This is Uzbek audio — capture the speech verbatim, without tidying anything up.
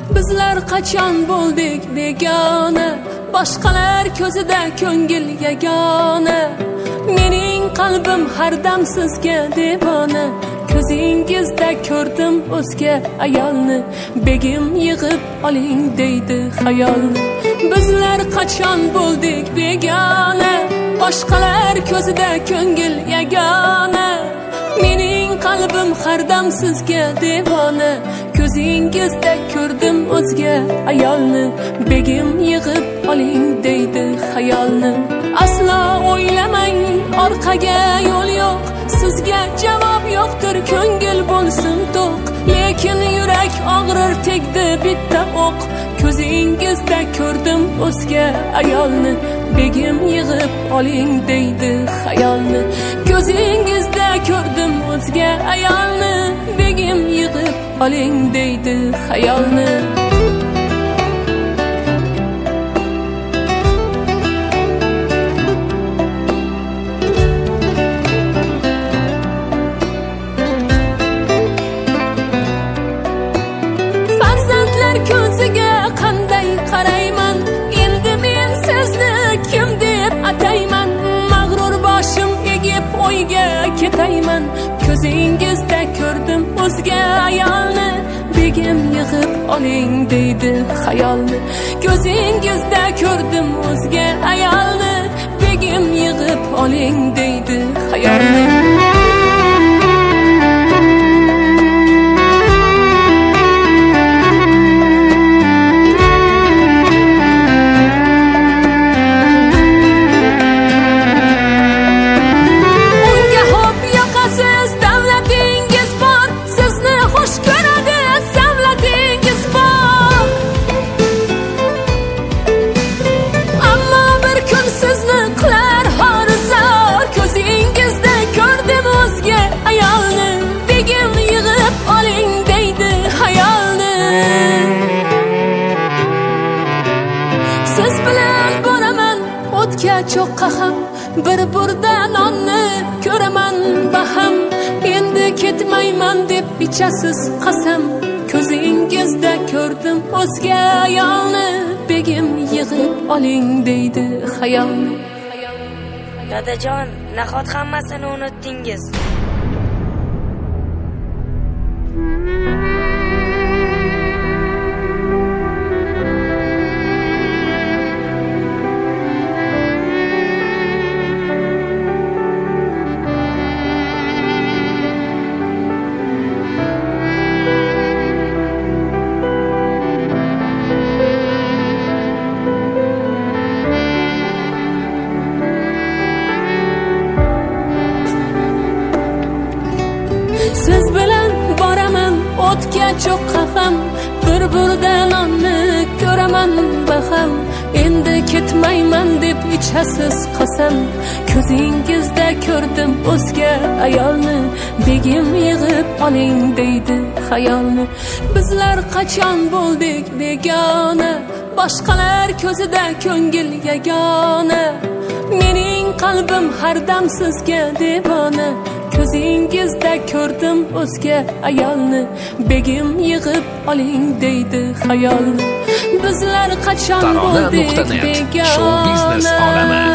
Bizlar qachon bo'ldik begona, boshqalar ko'zida ko'ngil yagona. Mening qalbim har dam sizga devona, ko'zingizda ko'rdim o'zga ayolni. Begim yig'ib oling deydi xayolni. Bizlar qachon bo'ldik begona, boshqalar ko'zida ko'ngil yagona. Mening qalbim har dam sizga devona, ko'zingizda ko'rdim o'zga ayolni. Begim yig'ib oling deydi xayolni. Aslo o'ylamang, orqaga yo'l yo'q, sizga javob yo'qdir, ko'ngil bo'lsin to'q. Lekin yurak og'rir, tegdi bitta o'q, ko'zingizda ko'rdim o'zga ayolni. Begim yig'ib oling deydi xayolni. Ko'zingizda ko'rdim o'zga ayolni. Begim yig'ib oling deydi xayolni. Farzandlar ko'ziga qanday qarayman, endi men sizni kim deb atayman? Mag'rur boshim egib o'yga ketayman, ko'zingizda ko'rdim o'zga ayolni. Begim yig'ib oling deydi xayolni. Ko'zingizda ko'rdim o'zga ayolni. Begim yig'ib oling deydi xayolni. Siz bilan boraman o'tga cho'qqa ham, bir burda nonni ko'raman baham. Endi ketmayman deb ichasiz qasam, ko'zingizda ko'rdim o'zga ayolni. Begim yig'ib oling deydi xayolni. Dadajon, nahot hammasini unutdingiz? Siz bilan boraman o'tga cho'qqa ham, bir burda nonni ko'raman baham. Endi ketmayman deb ichasiz qasam, ko'zingizda ko'rdim o'zga ayolni. Begim yig'ib oling deydi xayolni. Bizlar qachon bo'ldik begona, boshqalar ko'zida ko'ngil yagona. Mening qalbim har dam sizga devona, ko'zingizda ko'rdim o'zga ayolni. Begim yig'ib oling deydi xayolni. Bizlar qachon bo'ldik begona.